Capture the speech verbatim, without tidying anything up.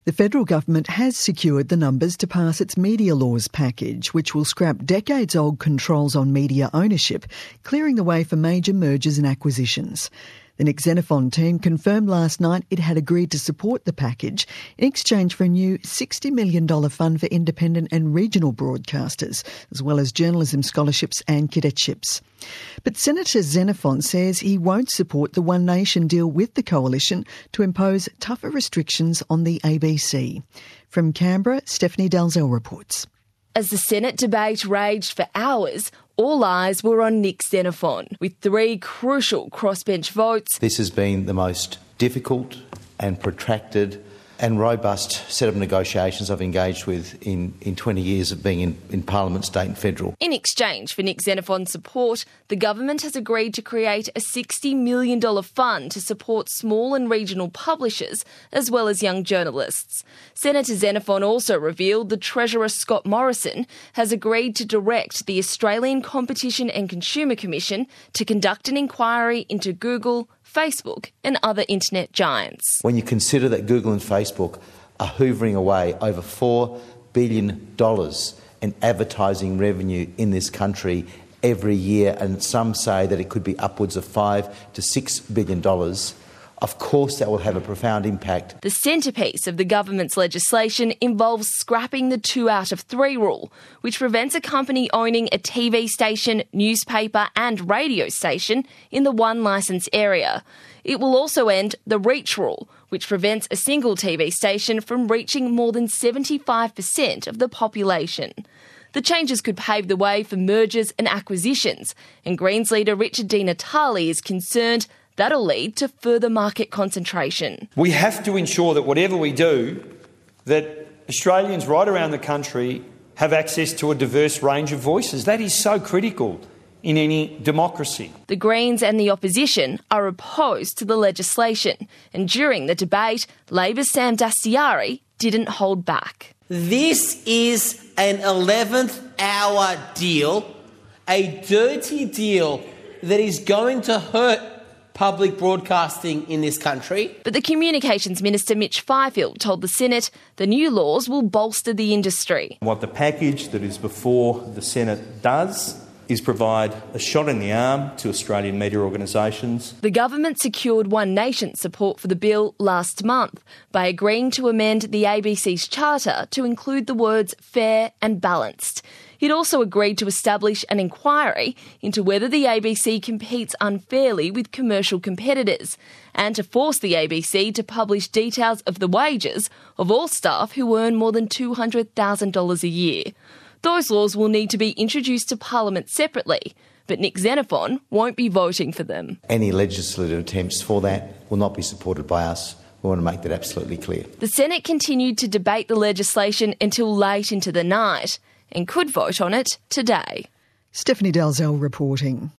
The federal government has secured the numbers to pass its media laws package, which will scrap decades-old controls on media ownership, clearing the way for major mergers and acquisitions. The Nick Xenophon team confirmed last night it had agreed to support the package in exchange for a new sixty million dollars fund for independent and regional broadcasters, as well as journalism scholarships and cadetships. But Senator Xenophon says he won't support the One Nation deal with the coalition to impose tougher restrictions on the A B C. From Canberra, Stephanie Dalzell reports. As the Senate debate raged for hours, all eyes were on Nick Xenophon, with three crucial crossbench votes. This has been the most difficult and protracted and robust set of negotiations I've engaged with in, in twenty years of being in, in Parliament, state and federal. In exchange for Nick Xenophon's support, the government has agreed to create a sixty million dollars fund to support small and regional publishers as well as young journalists. Senator Xenophon also revealed the Treasurer Scott Morrison has agreed to direct the Australian Competition and Consumer Commission to conduct an inquiry into Google, Facebook and other internet giants. When you consider that Google and Facebook are hoovering away over four billion dollars in advertising revenue in this country every year, and some say that it could be upwards of five to six billion dollars, of course that will have a profound impact. The centrepiece of the government's legislation involves scrapping the two out of three rule, which prevents a company owning a T V station, newspaper and radio station in the one licence area. It will also end the reach rule, which prevents a single T V station from reaching more than seventy-five percent of the population. The changes could pave the way for mergers and acquisitions, and Greens leader Richard Di Natale is concerned that'll lead to further market concentration. We have to ensure that whatever we do, that Australians right around the country have access to a diverse range of voices. That is so critical in any democracy. The Greens and the opposition are opposed to the legislation, and during the debate, Labor's Sam Dastyari didn't hold back. This is an eleventh hour deal, a dirty deal that is going to hurt public broadcasting in this country. But the Communications Minister Mitch Fifield told the Senate the new laws will bolster the industry. What the package that is before the Senate does is provide a shot in the arm to Australian media organisations. The government secured One Nation support for the bill last month by agreeing to amend the A B C's charter to include the words fair and balanced. It also agreed to establish an inquiry into whether the A B C competes unfairly with commercial competitors and to force the A B C to publish details of the wages of all staff who earn more than two hundred thousand dollars a year. Those laws will need to be introduced to Parliament separately, but Nick Xenophon won't be voting for them. Any legislative attempts for that will not be supported by us. We want to make that absolutely clear. The Senate continued to debate the legislation until late into the night and could vote on it today. Stephanie Dalzell reporting.